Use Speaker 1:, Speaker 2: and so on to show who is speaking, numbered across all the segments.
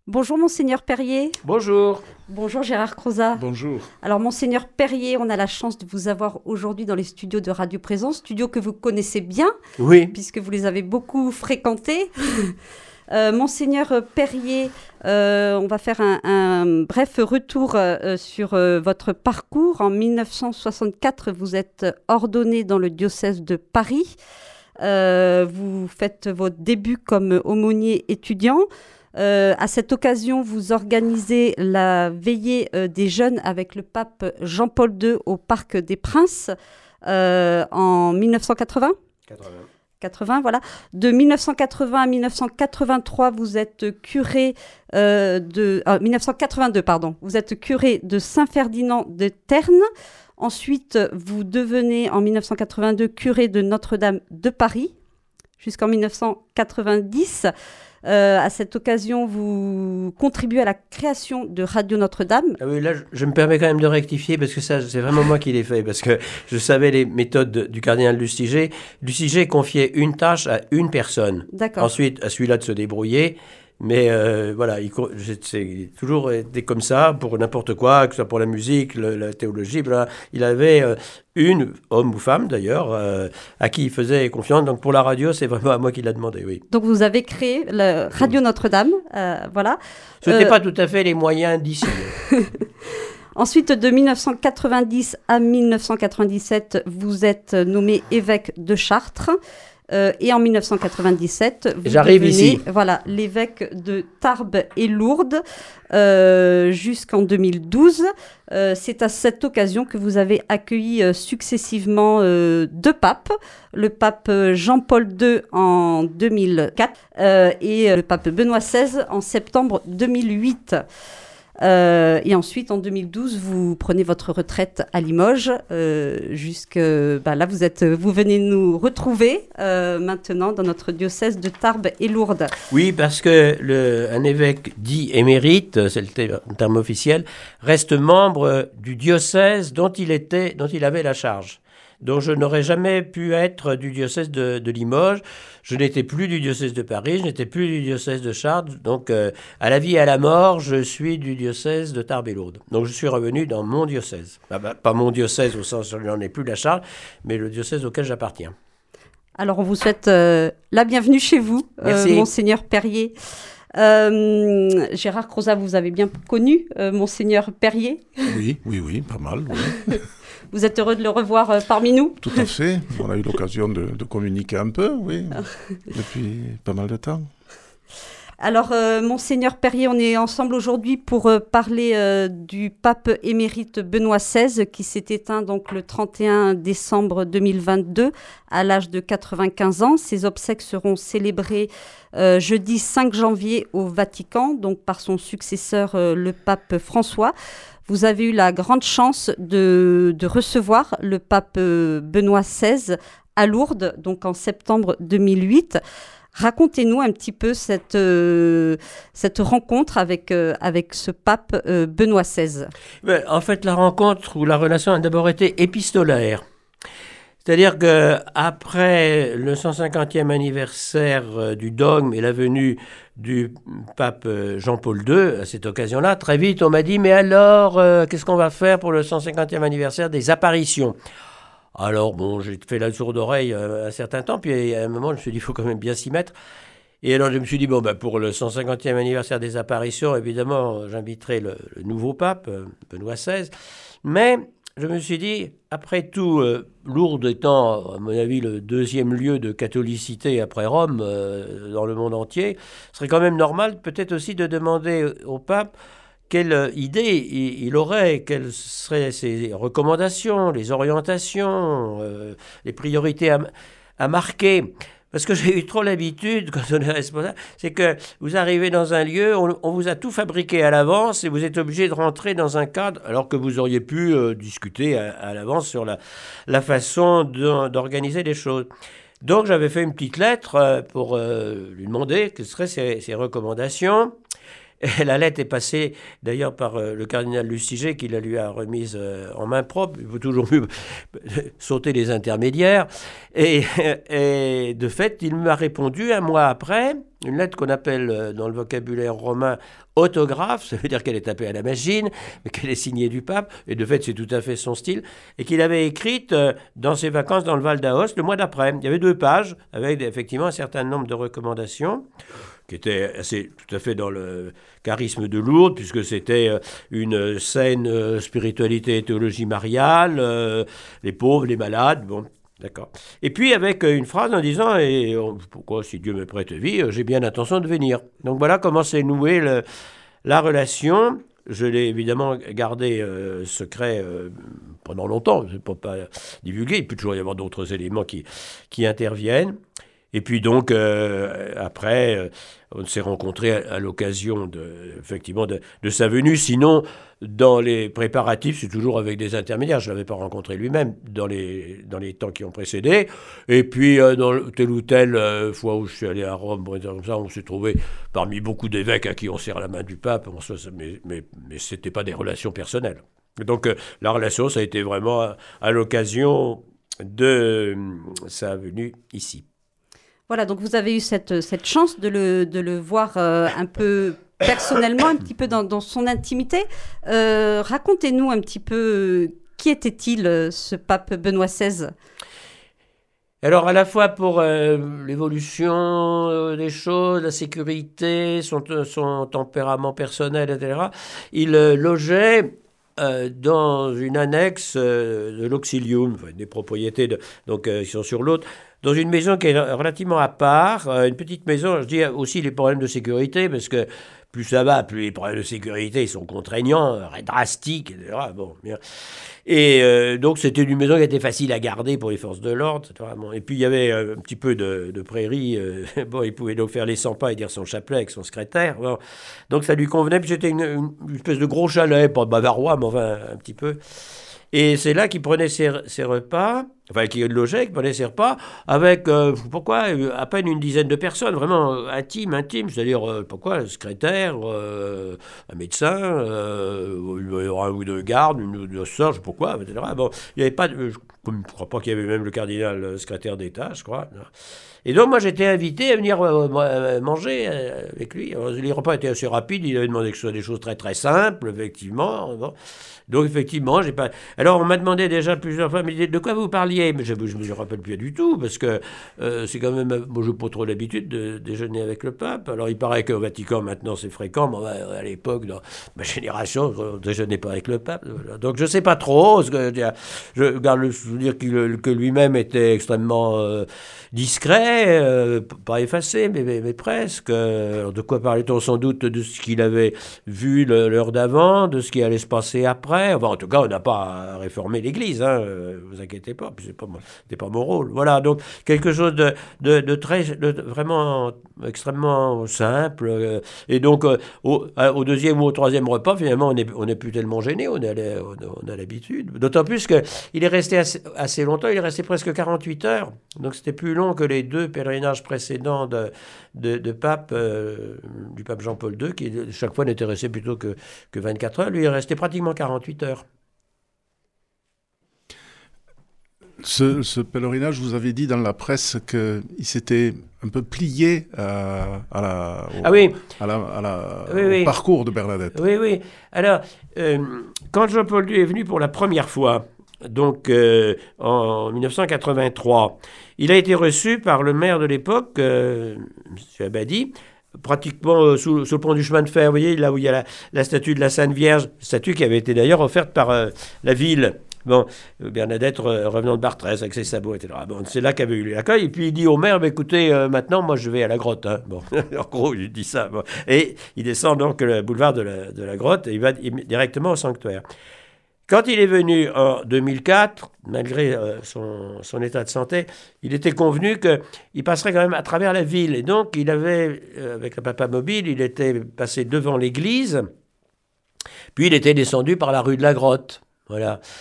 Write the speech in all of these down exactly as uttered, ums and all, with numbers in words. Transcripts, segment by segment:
Speaker 1: Bonjour Monseigneur Perrier.
Speaker 2: Bonjour.
Speaker 1: Bonjour Gérard Crozat.
Speaker 3: Bonjour.
Speaker 1: Alors Monseigneur Perrier, on a la chance de vous avoir aujourd'hui dans les studios de Radio Présence, studios que vous connaissez bien,
Speaker 2: Oui.
Speaker 1: puisque vous les avez beaucoup fréquentés. euh, Monseigneur Perrier, euh, on va faire un, un bref retour euh, sur euh, votre parcours. En mille neuf cent soixante-quatre, vous êtes ordonné dans le diocèse de Paris. Euh, vous faites votre début comme aumônier étudiant. Euh, à cette occasion, vous organisez la veillée euh, des jeunes avec le pape Jean-Paul deux au Parc des Princes euh, en mille neuf cent quatre-vingts.
Speaker 2: quatre-vingts.
Speaker 1: quatre-vingts, voilà. De mille neuf cent quatre-vingts à mille neuf cent quatre-vingt-trois, vous êtes curé euh, de... Euh, mille neuf cent quatre-vingt-deux, pardon. Vous êtes curé de Saint-Ferdinand de Terne. Ensuite, vous devenez en mille neuf cent quatre-vingt-deux curé de Notre-Dame de Paris jusqu'en mille neuf cent quatre-vingt-dix. Euh, à cette occasion, vous contribuez à la création de Radio Notre-Dame.
Speaker 2: Ah oui, là, je, je me permets quand même de rectifier parce que ça, c'est vraiment moi qui l'ai fait parce que je savais les méthodes de, du cardinal Lustiger. Lustiger confiait une tâche à une personne.
Speaker 1: D'accord.
Speaker 2: Ensuite, à celui-là de se débrouiller. Mais euh, voilà, il, c'est toujours été comme ça pour n'importe quoi, que ce soit pour la musique, le, la théologie. Bla, il avait euh, une, homme ou femme d'ailleurs, euh, à qui il faisait confiance. Donc pour la radio, c'est vraiment à moi qu'il l'a demandé, oui.
Speaker 1: Donc vous avez créé le Radio Notre-Dame, euh, voilà.
Speaker 2: Ce n'était
Speaker 1: Euh,
Speaker 2: pas tout à fait les moyens d'ici.
Speaker 1: Ensuite, de mille neuf cent quatre-vingt-dix à mille neuf cent quatre-vingt-dix-sept, vous êtes nommé évêque de Chartres. Euh, et en mille neuf cent quatre-vingt-dix-sept, vous
Speaker 2: J'arrive
Speaker 1: devenez
Speaker 2: ici.
Speaker 1: Voilà, l'évêque de Tarbes et Lourdes euh, jusqu'en deux mille douze. Euh, c'est à cette occasion que vous avez accueilli euh, successivement euh, deux papes, le pape Jean-Paul deux en deux mille quatre euh, et euh, le pape Benoît seize en septembre deux mille huit. Euh, et ensuite, en deux mille douze, vous prenez votre retraite à Limoges. Euh, jusque, bah là, vous, êtes, vous venez nous retrouver euh, maintenant dans notre diocèse de Tarbes et Lourdes.
Speaker 2: Oui, parce que le, un évêque dit émérite, c'est le ter- terme officiel, reste membre du diocèse dont il, était, dont il avait la charge. Donc je n'aurais jamais pu être du diocèse de, de Limoges, je n'étais plus du diocèse de Paris, je n'étais plus du diocèse de Chartres, donc euh, à la vie et à la mort, je suis du diocèse de Tarbes et Lourdes. Donc je suis revenu dans mon diocèse. Ah bah, pas mon diocèse au sens où je n'en ai plus la charge, mais le diocèse auquel j'appartiens.
Speaker 1: Alors, on vous souhaite euh, la bienvenue chez vous, euh, Monseigneur Perrier. Euh, Gérard Crozat, vous avez bien connu euh, Monseigneur Perrier.
Speaker 3: Oui, oui, oui, pas mal. Oui.
Speaker 1: Vous êtes heureux de le revoir euh, parmi nous?
Speaker 3: Tout à fait. On a eu l'occasion de, de communiquer un peu, oui, depuis pas mal de temps.
Speaker 1: Alors, euh, Monseigneur Perrier, on est ensemble aujourd'hui pour euh, parler euh, du pape émérite Benoît seize qui s'est éteint donc le trente et un décembre deux mille vingt-deux à l'âge de quatre-vingt-quinze ans. Ses obsèques seront célébrées euh, jeudi cinq janvier au Vatican, donc par son successeur, euh, le pape François. Vous avez eu la grande chance de, de recevoir le pape euh, Benoît seize à Lourdes, donc en septembre deux mille huit. Racontez-nous un petit peu cette, euh, cette rencontre avec, euh, avec ce pape euh, Benoît seize.
Speaker 2: Ben, en fait, la rencontre ou la relation a d'abord été épistolaire. C'est-à-dire qu'après le cent cinquantième anniversaire euh, du dogme et la venue du pape euh, Jean-Paul deux, à cette occasion-là, très vite, on m'a dit « Mais alors, euh, qu'est-ce qu'on va faire pour le cent cinquantième anniversaire des apparitions ?» Alors, bon, j'ai fait la sourde oreille euh, un certain temps, puis à un moment, je me suis dit, il faut quand même bien s'y mettre. Et alors, je me suis dit, bon, ben, pour le cent cinquantième anniversaire des apparitions, évidemment, j'inviterai le, le nouveau pape, euh, Benoît seize. Mais je me suis dit, après tout, euh, Lourdes étant, à mon avis, le deuxième lieu de catholicité après Rome euh, dans le monde entier, ce serait quand même normal, peut-être aussi, de demander au pape quelle idée il aurait, quelles seraient ses recommandations, les orientations, euh, les priorités à, à marquer. Parce que j'ai eu trop l'habitude, quand on est responsable, c'est que vous arrivez dans un lieu, on, on vous a tout fabriqué à l'avance et vous êtes obligé de rentrer dans un cadre, alors que vous auriez pu euh, discuter à, à l'avance sur la, la façon de, d'organiser les choses. Donc j'avais fait une petite lettre euh, pour euh, lui demander quelles seraient ses, ses recommandations. Et la lettre est passée d'ailleurs par euh, le cardinal Lustiger qui la lui a remise euh, en main propre. Il faut toujours mieux sauter les intermédiaires. Et, et de fait, il m'a répondu un mois après, une lettre qu'on appelle euh, dans le vocabulaire romain autographe, ça veut dire qu'elle est tapée à la machine, mais qu'elle est signée du pape, et de fait c'est tout à fait son style, et qu'il avait écrite euh, dans ses vacances dans le Val d'Aoste le mois d'après. Il y avait deux pages avec effectivement un certain nombre de recommandations qui étaient assez, tout à fait dans le charisme de Lourdes, puisque c'était une saine euh, spiritualité et théologie mariale, euh, les pauvres, les malades, bon. D'accord. Et puis avec une phrase en disant et pourquoi si Dieu me prête vie, j'ai bien l'intention de venir. Donc voilà comment s'est nouée le, la relation. Je l'ai évidemment gardé euh, secret euh, pendant longtemps. Je ne peux pas divulguer. Il peut toujours y avoir d'autres éléments qui, qui interviennent. Et puis donc, euh, après, euh, on s'est rencontrés à, à l'occasion de, effectivement de, de sa venue. Sinon, dans les préparatifs, c'est toujours avec des intermédiaires. Je ne l'avais pas rencontré lui-même dans les, dans les temps qui ont précédé. Et puis, euh, dans telle ou telle euh, fois où je suis allé à Rome, comme ça, on s'est trouvé parmi beaucoup d'évêques à qui on serre la main du pape. Mais, mais, mais ce n'était pas des relations personnelles. Donc, euh, la relation, ça a été vraiment à, à l'occasion de euh, sa venue ici.
Speaker 1: Voilà, donc vous avez eu cette, cette chance de le, de le voir euh, un peu personnellement, un petit peu dans, dans son intimité. Euh, racontez-nous un petit peu, euh, qui était-il, euh, ce pape Benoît seize ?
Speaker 2: Alors, à la fois pour euh, l'évolution euh, des choses, la sécurité, son, son tempérament personnel, et cetera, il euh, logeait euh, dans une annexe euh, de l'Auxilium, enfin, des propriétés de, donc, euh, qui sont sur l'autre, dans une maison qui est relativement à part, euh, une petite maison. Je dis aussi les problèmes de sécurité, parce que plus ça va, plus les problèmes de sécurité ils sont contraignants, euh, drastiques, et cetera. Bon, bien. Et euh, donc c'était une maison qui était facile à garder pour les forces de l'ordre, et cetera. Bon, et puis il y avait euh, un petit peu de, de prairie. Euh, bon, il pouvait donc faire les cent pas et dire son chapelet avec son secrétaire. Bon, donc ça lui convenait. Puis c'était une, une, une espèce de gros chalet, pas bavarois, mais enfin un petit peu. Et c'est là qu'il prenait ses, ses repas, enfin qu'il logeait, qu'il prenait ses repas, avec, euh, pourquoi, à peine une dizaine de personnes, vraiment euh, intimes, intimes, c'est-à-dire, euh, pourquoi, un secrétaire, euh, un médecin, euh, un ou deux gardes, une ou deux sœurs, je sais pas quoi, et cetera. Bon, il n'y avait pas, de, je ne crois pas qu'il y avait même le cardinal le secrétaire d'État, je crois. Et donc, moi, j'étais invité à venir euh, manger avec lui. Alors, les repas étaient assez rapides, il avait demandé que ce soit des choses très, très simples, effectivement. Bon. Donc, effectivement, j'ai pas... Alors, on m'a demandé déjà plusieurs fois, mais de quoi vous parliez ? Mais je ne me rappelle plus du tout, parce que euh, c'est quand même... Moi, je n'ai pas trop l'habitude de déjeuner avec le pape. Alors, il paraît qu'au Vatican, maintenant, c'est fréquent, mais à l'époque, dans ma génération, on ne déjeunait pas avec le pape. Voilà. Donc, je ne sais pas trop. Ce que, je garde le souvenir que lui-même était extrêmement euh, discret, euh, pas effacé, mais, mais, mais presque. Alors, de quoi parlait-on ? Sans doute de ce qu'il avait vu l'heure d'avant, de ce qui allait se passer après. Enfin, en tout cas, on n'a pas à réformer l'Église, hein, euh, vous inquiétez pas, c'est pas, c'est pas mon rôle. Voilà, donc quelque chose de, de, de très, de, vraiment extrêmement simple. Euh, et donc, euh, au, au deuxième ou au troisième repas, finalement, on n'est on est plus tellement gêné, on, on, on a l'habitude. D'autant plus qu'il est resté assez, assez longtemps, il est resté presque quarante-huit heures. Donc, c'était plus long que les deux pèlerinages précédents de, de, de pape, euh, du pape Jean-Paul deux, qui chaque fois n'était resté plutôt que, que vingt-quatre heures. Lui, il est resté pratiquement quarante-huit heures.
Speaker 3: Ce, ce pèlerinage, vous avez dit dans la presse qu'il s'était un peu plié à, à la, au,
Speaker 2: ah oui.
Speaker 3: à la, à la,
Speaker 2: oui,
Speaker 3: au
Speaker 2: oui.
Speaker 3: parcours de Bernadette.
Speaker 2: Oui, oui. Alors, euh, quand Jean-Paul deux est venu pour la première fois, donc euh, en mille neuf cent quatre-vingt-trois, il a été reçu par le maire de l'époque, euh, M. Abadie, pratiquement euh, sous, sous le pont du chemin de fer, vous voyez, là où il y a la, la statue de la Sainte Vierge, statue qui avait été d'ailleurs offerte par euh, la ville. Bon, Bernadette revenant de Bartrès avec ses sabots, et cetera. Bon, c'est là qu'avait eu l'accueil. Et puis il dit au maire, bah, écoutez, euh, maintenant, moi, je vais à la grotte. Hein. Bon, en gros, il dit ça. Bon. Et il descend donc le boulevard de la, de la grotte et il va directement au sanctuaire. Quand il est venu en deux mille quatre, malgré euh, son, son état de santé, il était convenu qu'il passerait quand même à travers la ville. Et donc, il avait, euh, avec le papa mobile, il était passé devant l'église, puis il était descendu par la rue de la Grotte. Voilà.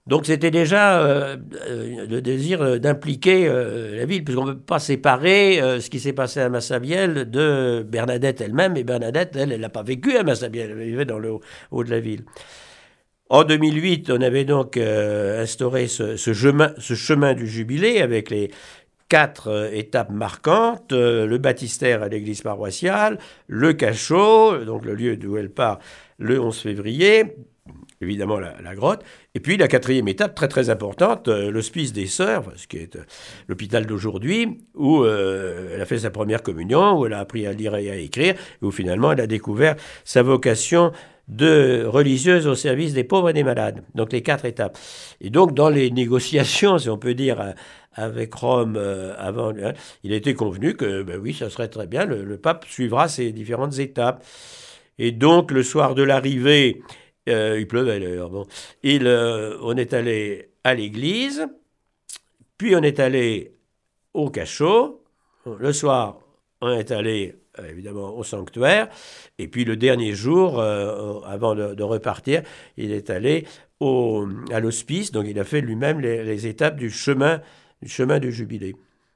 Speaker 2: Donc c'était déjà euh, euh, le désir d'impliquer euh, la ville, puisqu'on ne peut pas séparer euh, ce qui s'est passé à Massabielle de Bernadette elle-même. Et Bernadette, elle, elle n'a pas vécu à Massabielle, elle vivait dans le haut, haut de la ville. En deux mille huit, on avait donc euh, instauré ce, ce, chemin, ce chemin du jubilé avec les quatre euh, étapes marquantes, euh, le baptistère à l'église paroissiale, le cachot, donc le lieu d'où elle part le onze février, évidemment la, la grotte, et puis la quatrième étape, très très importante, euh, l'hospice des Sœurs, ce qui est euh, l'hôpital d'aujourd'hui, où euh, elle a fait sa première communion, où elle a appris à lire et à écrire, et où finalement elle a découvert sa vocation de religieuse au service des pauvres et des malades. Donc les quatre étapes. Et donc dans les négociations, si on peut dire, avec Rome euh, avant, hein, il a été convenu que, ben oui, ça serait très bien, le, le pape suivra ces différentes étapes. Et donc le soir de l'arrivée, Euh, il pleuvait d'ailleurs. Bon. Il, euh, on est allé à l'église, puis on est allé au cachot. Le soir, on est allé euh, évidemment au sanctuaire. Et puis le dernier jour, euh, avant de, de repartir, il est allé au, à l'hospice. Donc il a fait lui-même les, les étapes du chemin, du chemin du jubilé.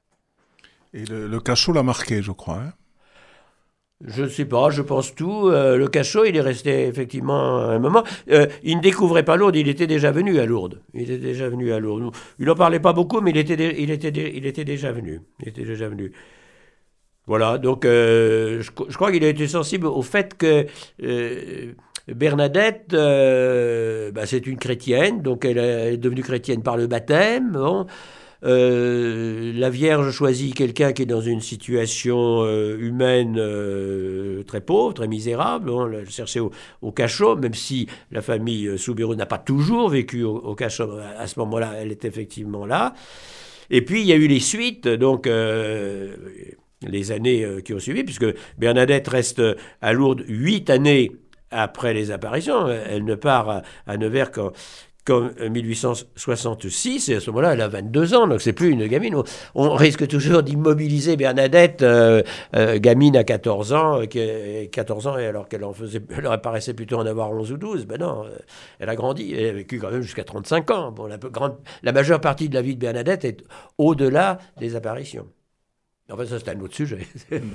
Speaker 3: Et le, le cachot l'a marqué, je crois. Hein.
Speaker 2: Je ne sais pas, je pense tout. Euh, le cachot, il est resté effectivement un moment. Euh, il ne découvrait pas Lourdes, il était déjà venu à Lourdes. Il était déjà venu à Lourdes. Il n'en parlait pas beaucoup, mais il était, dé- il était, dé- il était déjà venu. Il était déjà venu. Voilà, donc euh, je, je crois qu'il a été sensible au fait que euh, Bernadette, euh, bah, c'est une chrétienne, donc elle est devenue chrétienne par le baptême. Bon. Euh, la Vierge choisit quelqu'un qui est dans une situation euh, humaine euh, très pauvre, très misérable. On l'a cherché au, au cachot, même si la famille euh, Soubirous n'a pas toujours vécu au, au cachot. À ce moment-là, elle est effectivement là. Et puis, il y a eu les suites, donc euh, les années euh, qui ont suivi, puisque Bernadette reste à Lourdes huit années après les apparitions. Elle ne part à, à Nevers qu'en qu'en mille huit cent soixante-six, et à ce moment-là, elle a vingt-deux ans, donc c'est plus une gamine. On, on risque toujours d'immobiliser Bernadette, euh, euh, gamine à quatorze ans, euh, qui est, quatorze ans, et alors qu'elle en faisait, elle paraissait plutôt en avoir onze ou douze. Ben non, euh, elle a grandi, elle a vécu quand même jusqu'à trente-cinq ans. Bon, la, grande, la majeure partie de la vie de Bernadette est au-delà des apparitions. Enfin, ça, c'est un autre sujet.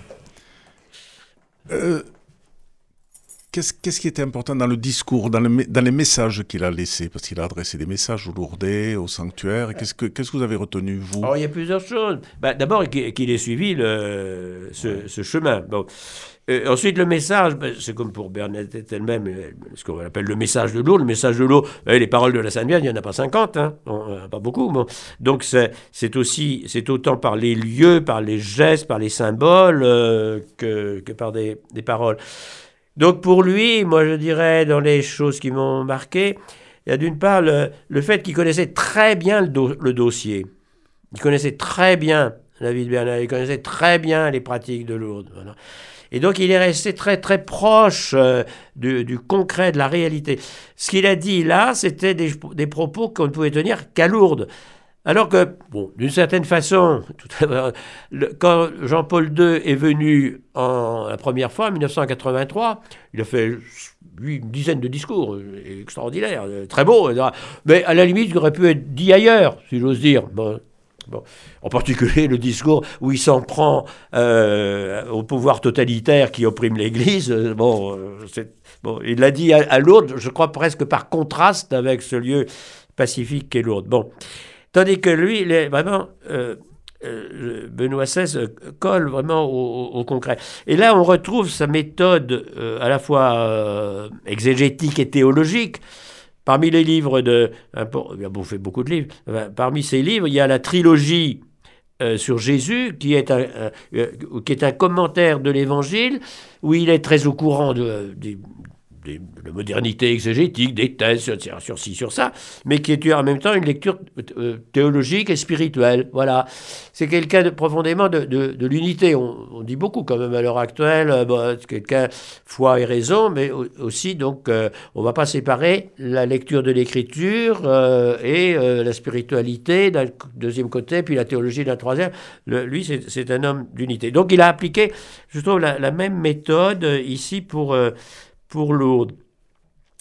Speaker 3: euh... Qu'est-ce, qu'est-ce qui était important dans le discours, dans, le, dans les messages qu'il a laissés? Parce qu'il a adressé des messages aux Lourdais, au sanctuaire. Qu'est-ce que, qu'est-ce que vous avez retenu, vous?
Speaker 2: Alors, il y a plusieurs choses. Ben, d'abord, qu'il ait suivi le, ce, ce chemin. Bon. Euh, ensuite, le message, ben, c'est comme pour Bernadette elle-même, ce qu'on appelle le message de Lourdes. Le message de Lourdes, ben, les paroles de la Sainte Vierge, il n'y en a pas cinquante, hein, bon, pas beaucoup. Bon. Donc, c'est, c'est, aussi, c'est autant par les lieux, par les gestes, par les symboles, euh, que, que par des, des paroles. Donc pour lui, moi je dirais, dans les choses qui m'ont marqué, il y a d'une part le, le fait qu'il connaissait très bien le, do, le dossier. Il connaissait très bien la vie de Bernadette, il connaissait très bien les pratiques de Lourdes. Voilà. Et donc il est resté très très proche euh, du, du concret, de la réalité. Ce qu'il a dit là, c'était des, des propos qu'on ne pouvait tenir qu'à Lourdes. Alors que, bon, d'une certaine façon, tout à l'heure, le, quand Jean-Paul deux est venu en, la première fois, en dix-neuf cent quatre-vingt-trois, il a fait lui, une dizaine de discours extraordinaires, très beaux, mais à la limite, il aurait pu être dit ailleurs, si j'ose dire. Bon, bon. En particulier le discours où il s'en prend euh, au pouvoir totalitaire qui opprime l'Église. Bon, c'est, bon, il l'a dit à, à Lourdes, je crois presque par contraste avec ce lieu pacifique qu'est Lourdes. Bon. Tandis que lui, il est vraiment, euh, euh, Benoît seize euh, colle vraiment au, au, au concret. Et là, on retrouve sa méthode euh, à la fois euh, exégétique et théologique. Parmi les livres de... Il a bouffé beaucoup de livres. Enfin, parmi ces livres, il y a la trilogie euh, sur Jésus, qui est, un, un, euh, qui est un commentaire de l'Évangile, où il est très au courant de... de Des, de la modernité exégétique, des thèses sur, sur ci, sur ça, mais qui est en même temps une lecture euh, théologique et spirituelle. Voilà. C'est quelqu'un de, profondément de, de, de l'unité. On, on dit beaucoup quand même à l'heure actuelle, euh, bon, c'est quelqu'un foi et raison, mais aussi, donc, euh, on ne va pas séparer la lecture de l'écriture euh, et euh, la spiritualité d'un deuxième côté, puis la théologie d'un troisième. Le, lui, c'est, c'est un homme d'unité. Donc, il a appliqué, je trouve, la, la même méthode ici pour... Euh, pour Lourdes.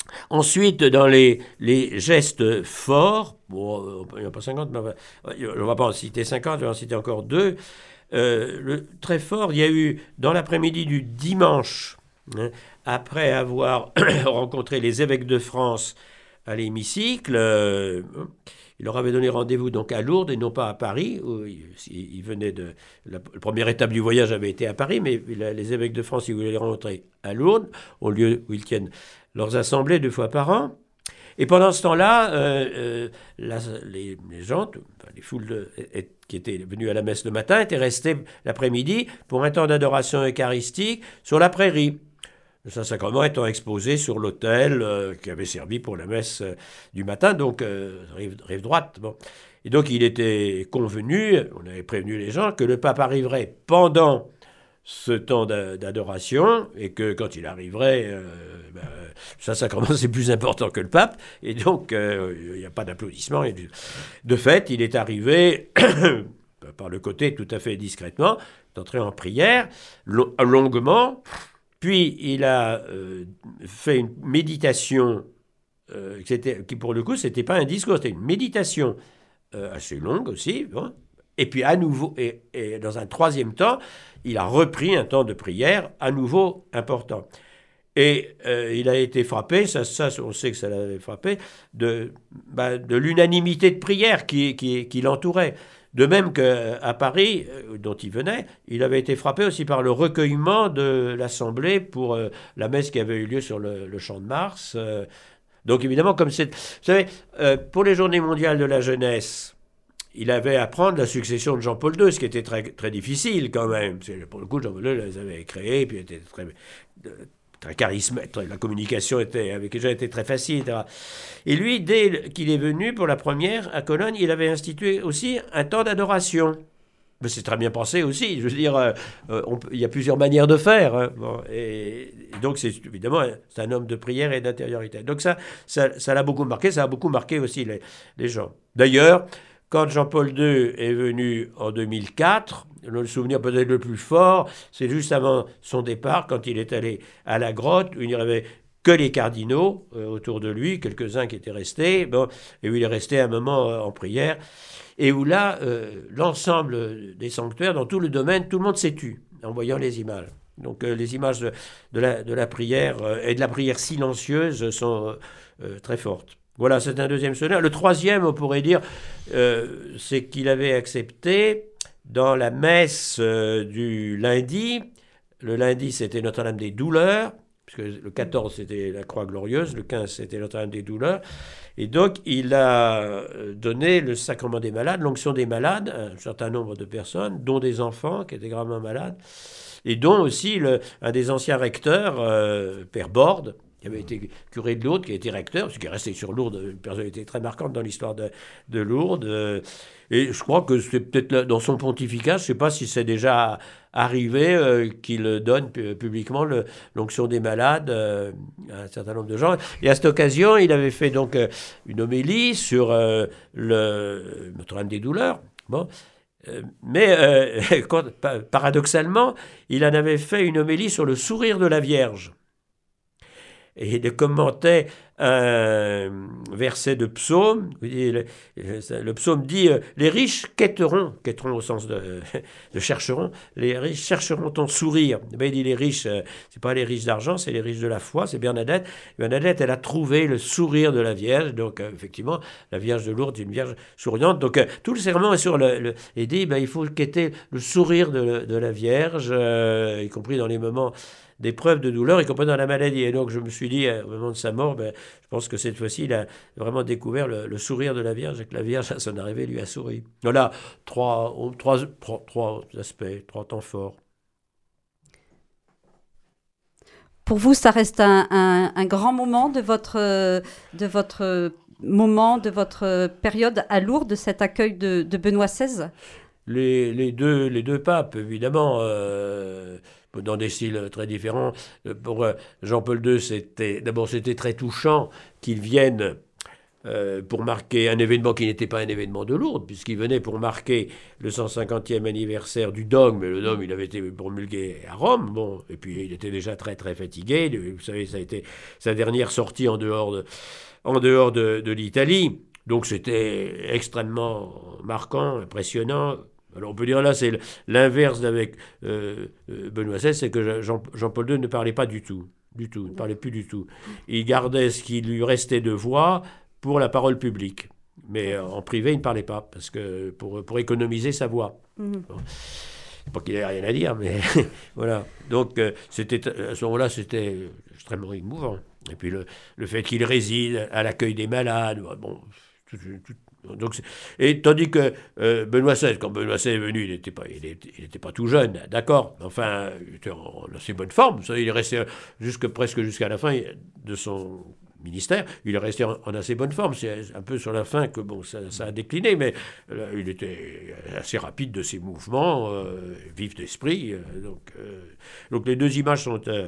Speaker 2: Ensuite, dans les, les gestes forts, bon, il n'y en a pas cinquante, mais on ne va pas en citer cinquante, je vais en citer encore deux. Euh, le, très fort, il y a eu, dans l'après-midi du dimanche, hein, après avoir rencontré les évêques de France à l'hémicycle, euh, il leur avait donné rendez-vous donc à Lourdes et non pas à Paris, où il, il venait de... La, la première étape du voyage avait été à Paris, mais les évêques de France, ils voulaient les rencontrer à Lourdes, au lieu où ils tiennent leurs assemblées deux fois par an. Et pendant ce temps-là, euh, euh, la, les, les gens, enfin, les foules de, et, qui étaient venues à la messe le matin, étaient restées l'après-midi pour un temps d'adoration eucharistique sur la prairie. Le Saint-Sacrement étant exposé sur l'autel euh, qui avait servi pour la messe euh, du matin, donc euh, rive, rive droite. Bon. Et donc il était convenu, on avait prévenu les gens, que le pape arriverait pendant ce temps d'adoration, et que quand il arriverait, euh, ben, le Saint-Sacrement c'est plus important que le pape, et donc euh, il n'y a pas d'applaudissement. De fait, il est arrivé par le côté tout à fait discrètement, d'entrer en prière, lo longuement, puis il a euh, fait une méditation, euh, qui, était, qui pour le coup c'était pas un discours, c'était une méditation euh, assez longue aussi, bon. Et puis à nouveau, et, et dans un troisième temps, il a repris un temps de prière à nouveau important. Et euh, il a été frappé, ça, ça on sait que ça l'avait frappé, de, bah, de l'unanimité de prière qui, qui, qui l'entourait. De même qu'à Paris, euh, dont il venait, il avait été frappé aussi par le recueillement de l'Assemblée pour euh, la messe qui avait eu lieu sur le, le Champ de Mars. Euh, donc évidemment, comme c'est... Vous savez, euh, pour les Journées mondiales de la jeunesse, il avait à prendre la succession de Jean-Paul deux, ce qui était très, très difficile quand même. Pour le coup, Jean-Paul deux les avait créés, puis était très, très charismatique. La communication était, avec les gens était très facile, et cetera. Et lui, dès qu'il est venu pour la première à Cologne, il avait institué aussi un temps d'adoration. Mais c'est très bien pensé aussi. Je veux dire, euh, on peut, il y a plusieurs manières de faire. Hein. Bon, et, et donc, c'est évidemment, c'est un homme de prière et d'intériorité. Donc ça, ça, ça l'a beaucoup marqué. Ça a beaucoup marqué aussi les, les gens. D'ailleurs, quand Jean-Paul deux est venu en deux mille quatre, le souvenir peut-être le plus fort, c'est juste avant son départ, quand il est allé à la grotte, où il n'y avait que les cardinaux euh, autour de lui, quelques-uns qui étaient restés, bon, et où il est resté un moment euh, en prière, et où là, euh, l'ensemble des sanctuaires, dans tout le domaine, tout le monde s'est tu en voyant les images. Donc euh, les images de, de, la, de la prière euh, et de la prière silencieuse sont euh, très fortes. Voilà, c'est un deuxième souvenir. Le troisième, on pourrait dire, euh, c'est qu'il avait accepté, dans la messe euh, du lundi, le lundi c'était Notre-Dame des Douleurs, puisque le quatorze c'était la Croix Glorieuse, le quinze c'était Notre-Dame des Douleurs, et donc il a donné le sacrement des malades, l'onction des malades, à un certain nombre de personnes, dont des enfants qui étaient gravement malades, et dont aussi le, un des anciens recteurs, euh, Père Borde, qui avait été curé de Lourdes, qui a été recteur, ce qui est resté sur Lourdes, une personnalité très marquante dans l'histoire de, de Lourdes. Et je crois que c'est peut-être dans son pontificat, je ne sais pas si c'est déjà arrivé euh, qu'il donne publiquement l'onction des malades euh, à un certain nombre de gens. Et à cette occasion, il avait fait donc euh, une homélie sur euh, le Notre-Dame des Douleurs. Bon. Euh, mais euh, quand, paradoxalement, il en avait fait une homélie sur le sourire de la Vierge. Et il commentait un verset de psaume. Le, le psaume dit « Les riches quêteront », quêteront au sens de, de chercheront, les riches chercheront ton sourire. Ben, il dit les riches, c'est pas les riches d'argent, c'est les riches de la foi, c'est Bernadette. Bernadette, elle a trouvé le sourire de la Vierge. Donc, euh, effectivement, la Vierge de Lourdes est une Vierge souriante. Donc, euh, tout le serment est sur le... le et dit ben, il faut quêter le sourire de, de la Vierge, euh, y compris dans les moments d'épreuves de douleur, y compris dans la maladie. Et donc, je me suis dit, au moment de sa mort, ben, je pense que cette fois-ci, il a vraiment découvert le, le sourire de la Vierge, et que la Vierge, à son arrivée, lui a souri. Voilà, trois, trois, trois, trois aspects, trois temps forts.
Speaker 1: Pour vous, ça reste un, un, un grand moment de votre, de votre moment, de votre période à Lourdes, cet accueil de, de Benoît seize?
Speaker 2: les, les, deux, les deux papes, évidemment, euh, dans des styles très différents. Pour Jean-Paul deux, c'était, d'abord, c'était très touchant qu'il vienne euh, pour marquer un événement qui n'était pas un événement de Lourdes, puisqu'il venait pour marquer le cent cinquantième anniversaire du dogme, mais le dogme, il avait été promulgué à Rome, bon, et puis il était déjà très très fatigué, vous savez, ça a été sa dernière sortie en dehors de, en dehors de, de l'Italie, donc c'était extrêmement marquant, impressionnant. Alors on peut dire là, c'est l'inverse d'avec euh, Benoît seize, c'est que Jean, Jean-Paul deux ne parlait pas du tout, du tout, ne parlait plus du tout. Il gardait ce qui lui restait de voix pour la parole publique. Mais euh, en privé, il ne parlait pas, parce que pour, pour économiser sa voix. Mmh. Bon. Pas qu'il n'ait rien à dire, mais voilà. Donc, euh, c'était, à ce moment-là, c'était extrêmement émouvant. Et puis, le, le fait qu'il réside à l'accueil des malades, bon, tout, tout, donc, et tandis que euh, Benoît seize, quand Benoît seize est venu, il n'était pas, il était, il était pas tout jeune, d'accord. Enfin, il était en assez bonne forme. Ça, il est resté jusque, presque jusqu'à la fin de son ministère, il est resté en, en assez bonne forme. C'est un peu sur la fin que bon, ça, ça a décliné, mais là, il était assez rapide de ses mouvements, euh, vif d'esprit. Euh, donc, euh, donc les deux images sont, euh,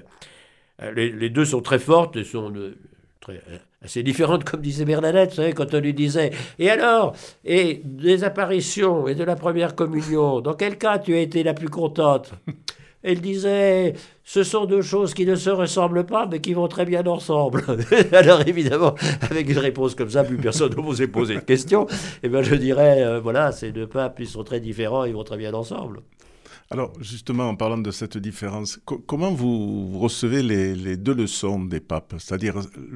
Speaker 2: les, les deux sont très fortes et sont euh, très, euh, assez différentes, comme disait Bernadette, vous savez, quand on lui disait « Et alors, et des apparitions et de la première communion, dans quel cas tu as été la plus contente ?» Elle disait, ce sont deux choses qui ne se ressemblent pas, mais qui vont très bien ensemble. Alors évidemment, avec une réponse comme ça, plus personne ne vous ait posé de questions. Eh bien, je dirais, euh, voilà, ces deux papes, ils sont très différents, ils vont très bien ensemble.
Speaker 3: Alors, justement, en parlant de cette différence, co comment vous, vous recevez les, les deux leçons des papes, c'est-à-dire,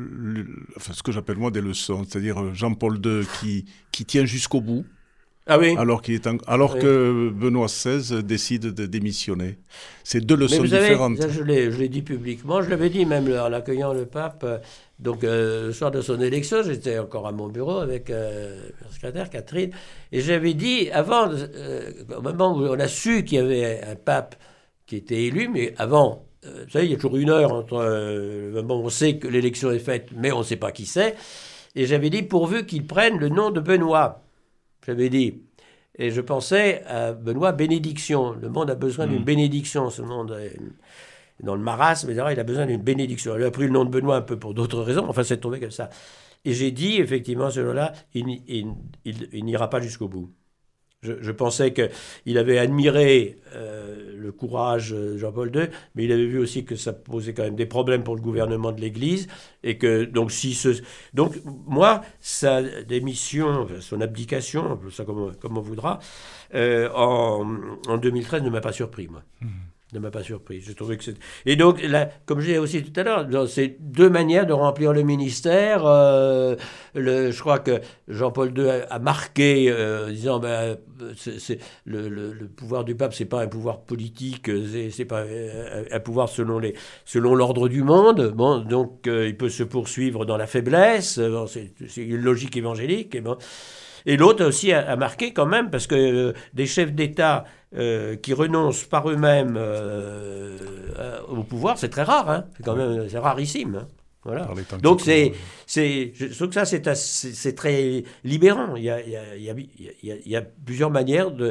Speaker 3: enfin, ce que j'appelle moi des leçons, c'est-à-dire Jean-Paul deux qui, qui tient jusqu'au bout,
Speaker 2: ah oui.
Speaker 3: alors, qu'il est en... alors oui. que Benoît seize décide de démissionner. C'est deux leçons
Speaker 2: Mais vous
Speaker 3: différentes.
Speaker 2: Savez, ça, je l'ai dit publiquement, je l'avais dit même en accueillant le pape. Donc, euh, le soir de son élection, j'étais encore à mon bureau avec euh, ma secrétaire Catherine, et j'avais dit, avant, euh, au moment où on a su qu'il y avait un pape qui était élu, mais avant, euh, vous savez, il y a toujours une heure entre euh, le moment où on sait que l'élection est faite, mais on ne sait pas qui c'est, et j'avais dit, pourvu qu'il prenne le nom de Benoît. J'avais dit, et je pensais à Benoît bénédiction. Le monde a besoin mmh. d'une bénédiction. Ce monde est dans le marasme, et cetera. Il a besoin d'une bénédiction. Il a pris le nom de Benoît un peu pour d'autres raisons. Enfin, c'est tombé comme ça. Et j'ai dit, effectivement, celui-là, il, il, il, il n'ira pas jusqu'au bout. Je, je pensais qu'il avait admiré euh, le courage de Jean-Paul deux, mais il avait vu aussi que ça posait quand même des problèmes pour le gouvernement de l'Église. Et que, donc, si ce... donc, moi, sa démission, son abdication, ça comme, comme on voudra, euh, en, en deux mille treize ne m'a pas surpris, moi. Mmh. Ne m'a pas surpris. Je trouvais que c'est... Et donc, là, comme je l'ai aussi tout à l'heure, c'est deux manières de remplir le ministère. Euh, le, je crois que Jean-Paul deux a, a marqué, euh, disant ben, c'est, c'est, le, le, le pouvoir du pape, c'est pas un pouvoir politique, c'est, c'est pas un, un pouvoir selon, les, selon l'ordre du monde. Bon, donc, euh, il peut se poursuivre dans la faiblesse. Bon, c'est, c'est une logique évangélique. Et, bon. Et l'autre aussi a, a marqué quand même, parce que euh, des chefs d'État Euh, qui renoncent par eux-mêmes euh, euh, au pouvoir, c'est très rare, hein. C'est quand même c'est rarissime. Hein. Voilà. Donc c'est, c'est, je trouve que ça c'est, assez, c'est très libérant. Il y a, il y a, il y a, il y a, il y a plusieurs manières de,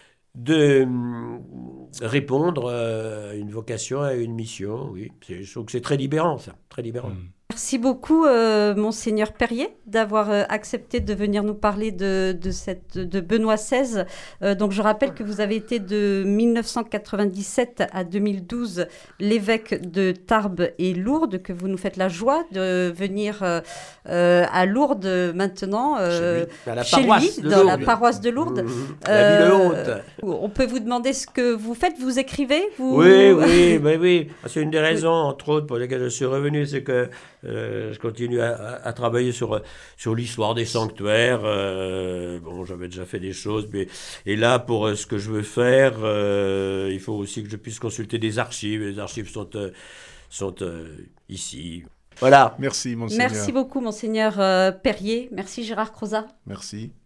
Speaker 2: de répondre à une vocation, à une mission. Oui, c'est, je trouve que c'est très libérant, ça, très libérant. Mmh.
Speaker 1: Merci beaucoup, euh, Monseigneur Perrier, d'avoir euh, accepté de venir nous parler de, de, cette, de Benoît seize. Euh, donc, je rappelle que vous avez été de mille neuf cent quatre-vingt-dix-sept à deux mille douze l'évêque de Tarbes et Lourdes, que vous nous faites la joie de venir euh, euh, à Lourdes maintenant, euh,
Speaker 2: chez lui, dans la
Speaker 1: chez
Speaker 2: paroisse,
Speaker 1: lui,
Speaker 2: de,
Speaker 1: dans
Speaker 2: Lourdes.
Speaker 1: la paroisse de Lourdes.
Speaker 2: Mmh, la ville haute.
Speaker 1: On peut vous demander ce que vous faites, vous écrivez vous...
Speaker 2: Oui, oui, oui, oui. C'est une des raisons, entre autres, pour lesquelles je suis revenu, c'est que Euh, je continue à, à, à travailler sur, sur l'histoire des sanctuaires. Euh, bon, j'avais déjà fait des choses, mais et là, pour euh, ce que je veux faire, euh, il faut aussi que je puisse consulter des archives. Les archives sont, euh, sont euh, ici. Voilà.
Speaker 3: Merci, Monseigneur.
Speaker 1: Merci beaucoup, Monseigneur euh, Perrier. Merci, Gérard Crozat.
Speaker 3: Merci.